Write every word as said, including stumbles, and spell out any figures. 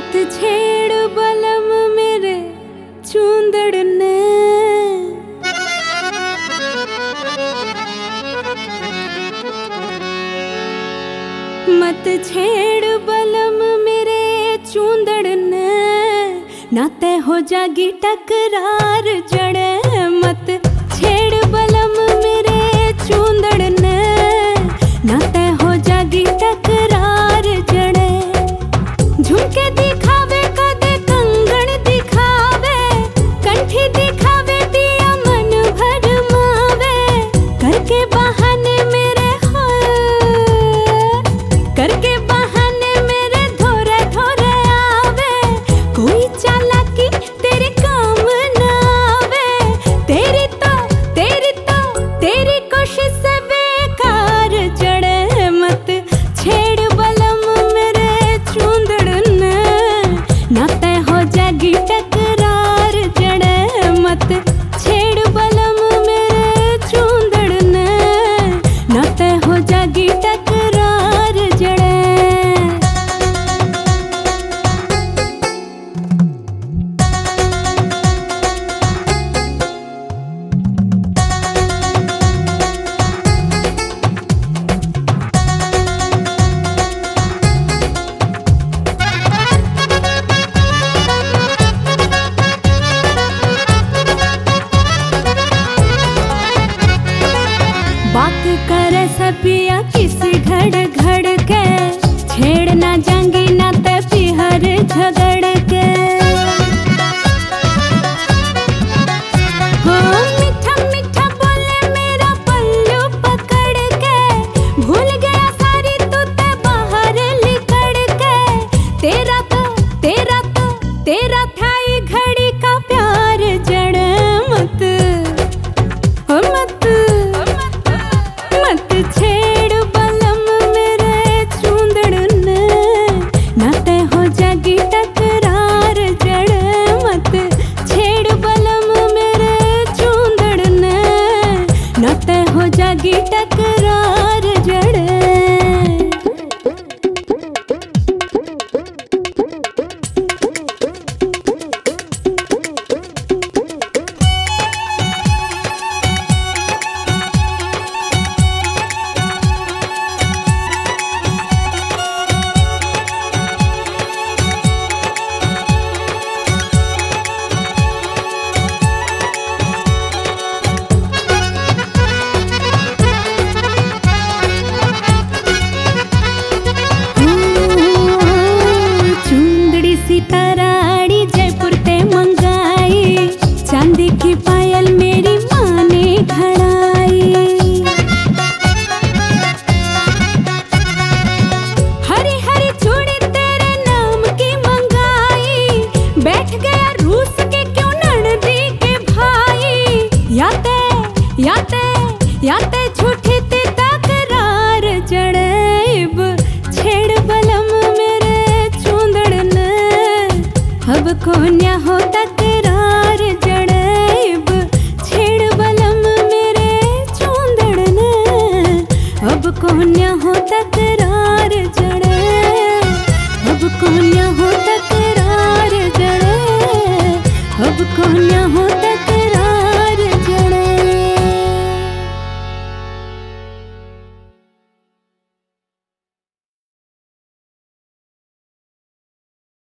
मत छेड़ बलम मेरे चूंदड़ ने, मत छेड़ बलम मेरे चूंदड़ ने, ना तय हो जागी टकरार जड़े। मत छेड़ बलम मेरे चूंदड़ ने, ना तय हो जागी टकरार जड़े। झुमके दिखावे कदे कंगन दिखावे, कंठी दिखावे दिया मन भर मावे। करके बहाने मेरे हो, करके बहाने मेरे धोरे धोरे आवे। कोई चालाकी तेरे काम ना आवे, तेरी तो तेरी तो तेरी कोशिश से बेकार जड़े। मत छेड़ बलम मेरे चूंदड़ ने, ना तय हो जागी टकरार जड़े। मत छेड़ बलम मेरे चूंदड़ ने, ना तय हो जागी टकरार जड़े। बात करे सपिया किसी घड़ घड़ के, छेड़ ना जांगी ना ते पिहर झगड़ के। हो मीठा मीठा बोले मेरा पल्लू पकड़ के, भूल गया सारी तू ते बाहर लिकड़ के। तेरा तो तेरा तो तेरा था ही घड़ी का प्यार जड़े। मत हो मत मत छेड़ बलम मेरे चूंदड़ ने, ना तय हो जागी टकरार जड़े। मत छेड़ बलम मेरे चूंदड़ ने, ना तय हो जागी टकरार जड़े। सिताराड़ी जयपुर ते मंगाई, चांदी की पायल मेरी माँ ने घड़ाई। हरी हरी चूड़ी तेरे नाम की मंगाई, बैठ गया रूस के क्यों ननदी के भाई। याते याते याते झूठी ते तकरार जड़ेब। छेड़ बलम मेरे चूंदड़ ने, अब कोन्या हो तक